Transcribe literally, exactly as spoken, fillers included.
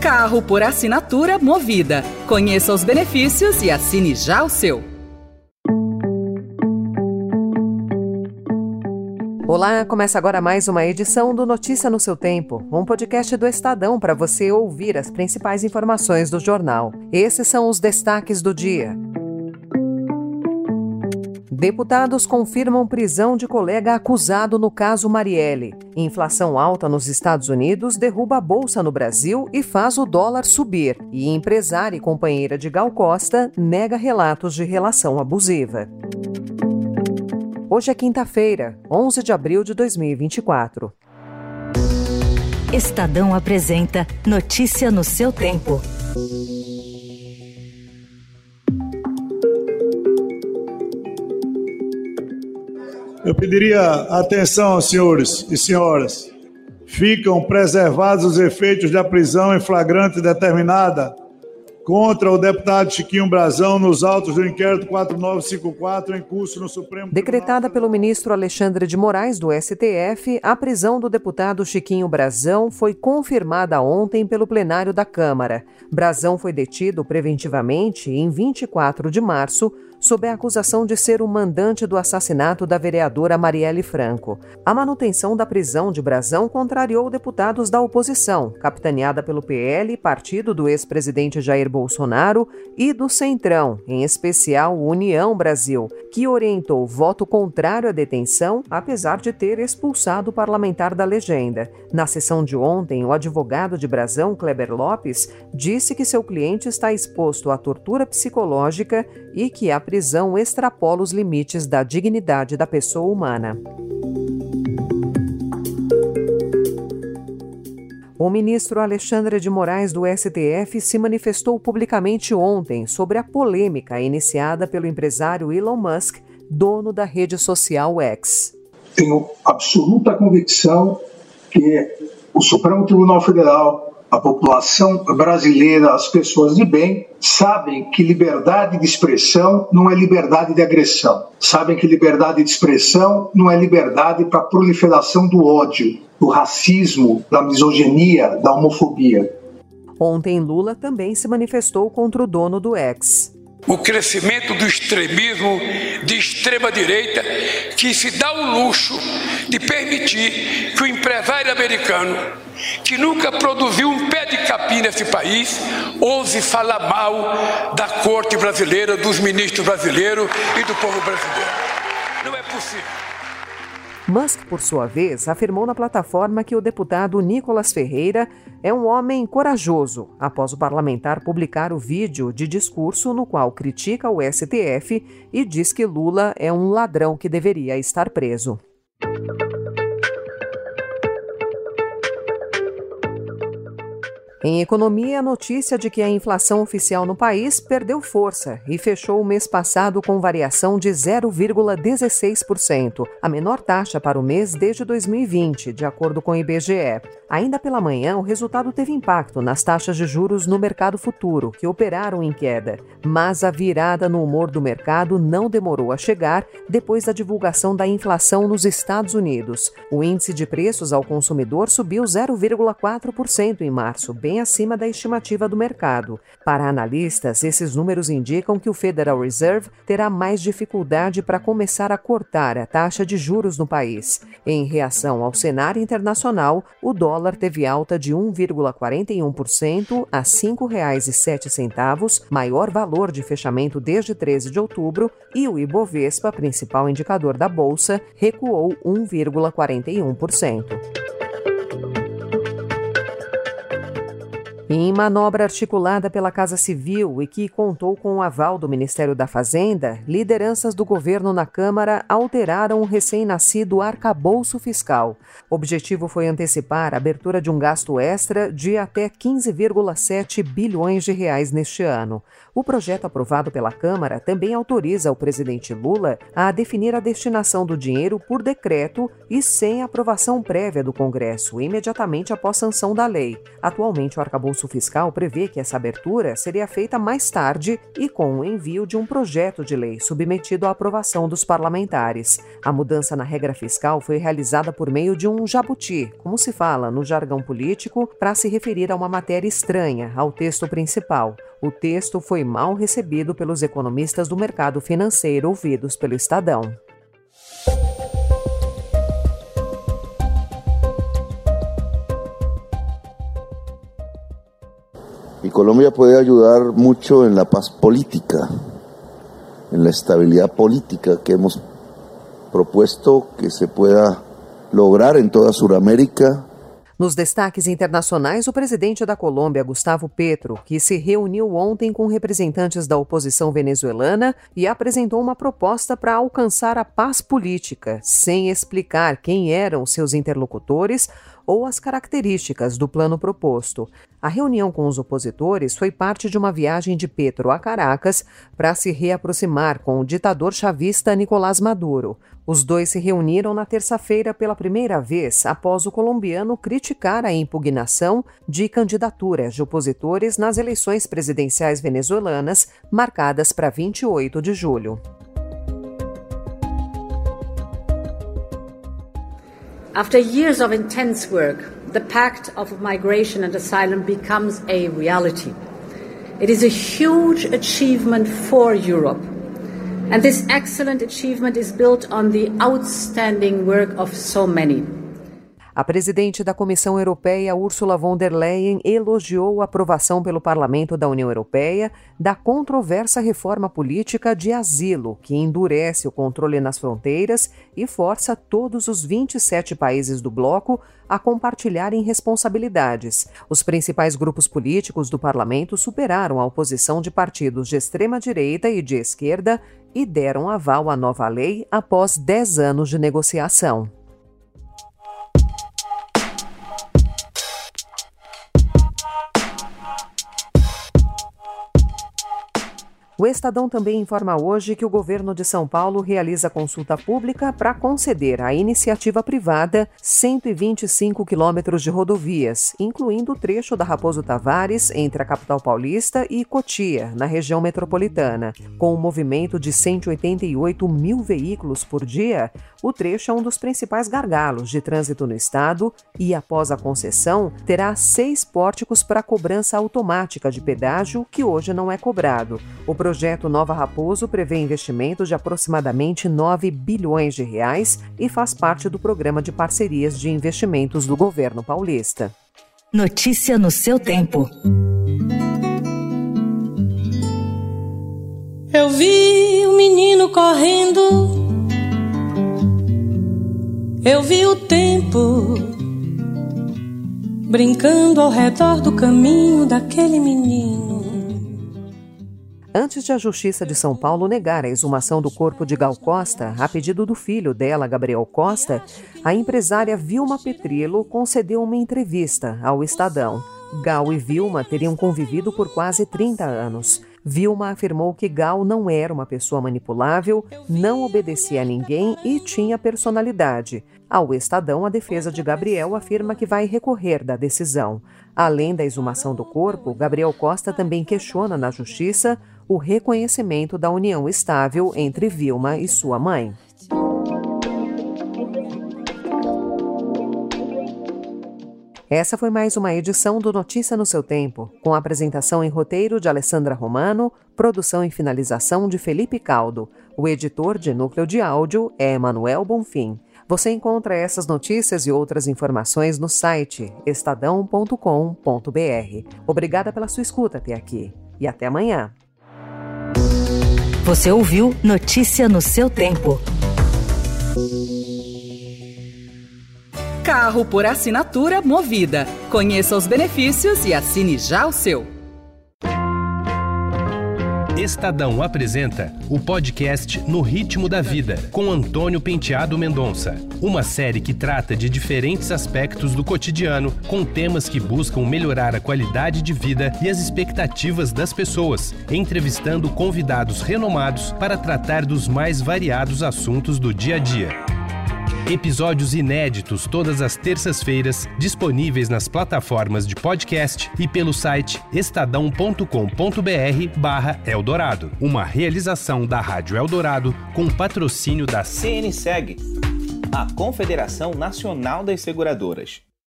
Carro por assinatura Movida. Conheça os benefícios e assine já o seu. Olá, começa agora mais uma edição do Notícia no seu Tempo, um podcast do Estadão para você ouvir as principais informações do jornal. Esses são os destaques do dia. Deputados confirmam prisão de colega acusado no caso Marielle. Inflação alta nos Estados Unidos derruba a bolsa no Brasil e faz o dólar subir. E empresária e companheira de Gal Costa nega relatos de relação abusiva. Hoje é quinta-feira, onze de abril de dois mil e vinte e quatro. Estadão apresenta Notícia no seu tempo. Eu pediria atenção, senhores e senhoras. Ficam preservados os efeitos da prisão em flagrante determinada contra o deputado Chiquinho Brazão nos autos do inquérito quatro nove cinco quatro em curso no Supremo Tribunal. Decretada pelo ministro Alexandre de Moraes, do S T F, a prisão do deputado Chiquinho Brazão foi confirmada ontem pelo plenário da Câmara. Brazão foi detido preventivamente em vinte e quatro de março, sob a acusação de ser o mandante do assassinato da vereadora Marielle Franco. A manutenção da prisão de Brazão contrariou deputados da oposição, capitaneada pelo P L, partido do ex-presidente Jair Bolsonaro, e do Centrão, em especial União Brasil, que orientou voto contrário à detenção, apesar de ter expulsado o parlamentar da legenda. Na sessão de ontem, o advogado de Brazão, Kleber Lopes, disse que seu cliente está exposto à tortura psicológica e que a prisão extrapola os limites da dignidade da pessoa humana. O ministro Alexandre de Moraes, do S T F, se manifestou publicamente ontem sobre a polêmica iniciada pelo empresário Elon Musk, dono da rede social X. Tenho absoluta convicção que o Supremo Tribunal Federal, a população brasileira, as pessoas de bem, sabem que liberdade de expressão não é liberdade de agressão. Sabem que liberdade de expressão não é liberdade para a proliferação do ódio, do racismo, da misoginia, da homofobia. Ontem, Lula também se manifestou contra o dono do X. O crescimento do extremismo de extrema-direita que se dá o luxo de permitir que o empresário americano, que nunca produziu um pé de capim nesse país, ouse falar mal da corte brasileira, dos ministros brasileiros e do povo brasileiro. Não é possível. Musk, por sua vez, afirmou na plataforma que o deputado Nicolas Ferreira é um homem corajoso, após o parlamentar publicar o vídeo de discurso no qual critica o S T F e diz que Lula é um ladrão que deveria estar preso. Em economia, a notícia de que a inflação oficial no país perdeu força e fechou o mês passado com variação de zero vírgula dezesseis por cento, a menor taxa para o mês desde dois mil e vinte, de acordo com o I B G E. Ainda pela manhã, o resultado teve impacto nas taxas de juros no mercado futuro, que operaram em queda. Mas a virada no humor do mercado não demorou a chegar depois da divulgação da inflação nos Estados Unidos. O índice de preços ao consumidor subiu zero vírgula quatro por cento em março, bem acima da estimativa do mercado. Para analistas, esses números indicam que o Federal Reserve terá mais dificuldade para começar a cortar a taxa de juros no país. Em reação ao cenário internacional, o dólar teve alta de um vírgula quarenta e um por cento a cinco reais e sete centavos, maior valor de fechamento desde treze de outubro, e o Ibovespa, principal indicador da bolsa, recuou um vírgula quarenta e um por cento. Em manobra articulada pela Casa Civil e que contou com o aval do Ministério da Fazenda, lideranças do governo na Câmara alteraram o recém-nascido arcabouço fiscal. O objetivo foi antecipar a abertura de um gasto extra de até quinze vírgula sete bilhões de reais neste ano. O projeto aprovado pela Câmara também autoriza o presidente Lula a definir a destinação do dinheiro por decreto e sem aprovação prévia do Congresso, imediatamente após sanção da lei. Atualmente, o arcabouço arcabouço fiscal prevê que essa abertura seria feita mais tarde e com o envio de um projeto de lei submetido à aprovação dos parlamentares. A mudança na regra fiscal foi realizada por meio de um jabuti, como se fala no jargão político, para se referir a uma matéria estranha ao texto principal. O texto foi mal recebido pelos economistas do mercado financeiro ouvidos pelo Estadão. Y Colombia puede ayudar mucho en la paz política, en la estabilidad política que hemos propuesto que se pueda lograr en toda Sudamérica. Nos destaques internacionais, o presidente da Colômbia, Gustavo Petro, que se reuniu ontem com representantes da oposição venezuelana e apresentou uma proposta para alcançar a paz política, sem explicar quem eram seus interlocutores ou as características do plano proposto. A reunião com os opositores foi parte de uma viagem de Petro a Caracas para se reaproximar com o ditador chavista Nicolás Maduro. Os dois se reuniram na terça-feira pela primeira vez após o colombiano criticar a impugnação de candidaturas de opositores nas eleições presidenciais venezuelanas marcadas para vinte e oito de julho. After years of intense work, the Pact of Migration and Asylum becomes a reality. It is a huge achievement for Europe. And this excellent achievement is built on the outstanding work of so many. A presidente da Comissão Europeia, Ursula von der Leyen, elogiou a aprovação pelo Parlamento da União Europeia da controversa reforma política de asilo, que endurece o controle nas fronteiras e força todos os vinte e sete países do bloco a compartilharem responsabilidades. Os principais grupos políticos do parlamento superaram a oposição de partidos de extrema-direita e de esquerda e deram aval à nova lei após dez anos de negociação. O Estadão também informa hoje que o governo de São Paulo realiza consulta pública para conceder à iniciativa privada cento e vinte e cinco quilômetros de rodovias, incluindo o trecho da Raposo Tavares entre a capital paulista e Cotia, na região metropolitana. Com um movimento de cento e oitenta e oito mil veículos por dia, o trecho é um dos principais gargalos de trânsito no estado e, após a concessão, terá seis pórticos para cobrança automática de pedágio, que hoje não é cobrado. O O projeto Nova Raposo prevê investimentos de aproximadamente nove bilhões de reais e faz parte do programa de parcerias de investimentos do governo paulista. Notícia no seu tempo. Eu vi o menino correndo, eu vi o tempo brincando ao redor do caminho daquele menino. Antes de a Justiça de São Paulo negar a exumação do corpo de Gal Costa, a pedido do filho dela, Gabriel Costa, a empresária Vilma Petrillo concedeu uma entrevista ao Estadão. Gal e Vilma teriam convivido por quase trinta anos. Vilma afirmou que Gal não era uma pessoa manipulável, não obedecia a ninguém e tinha personalidade. Ao Estadão, a defesa de Gabriel afirma que vai recorrer da decisão. Além da exumação do corpo, Gabriel Costa também questiona na Justiça o reconhecimento da união estável entre Vilma e sua mãe. Essa foi mais uma edição do Notícia no seu Tempo, com a apresentação em roteiro de Alessandra Romano, produção e finalização de Felipe Caldo. O editor de núcleo de áudio é Emanuel Bonfim. Você encontra essas notícias e outras informações no site estadão ponto com ponto br. Obrigada pela sua escuta até aqui e até amanhã. Você ouviu Notícia no seu Tempo. Carro por assinatura Movida. Conheça os benefícios e assine já o seu. Estadão apresenta o podcast No Ritmo da Vida, com Antônio Penteado Mendonça. Uma série que trata de diferentes aspectos do cotidiano, com temas que buscam melhorar a qualidade de vida e as expectativas das pessoas, entrevistando convidados renomados para tratar dos mais variados assuntos do dia a dia. Episódios inéditos todas as terças-feiras, disponíveis nas plataformas de podcast e pelo site estadão ponto com ponto br barra Eldorado. Uma realização da Rádio Eldorado com patrocínio da C N S E G, a Confederação Nacional das Seguradoras.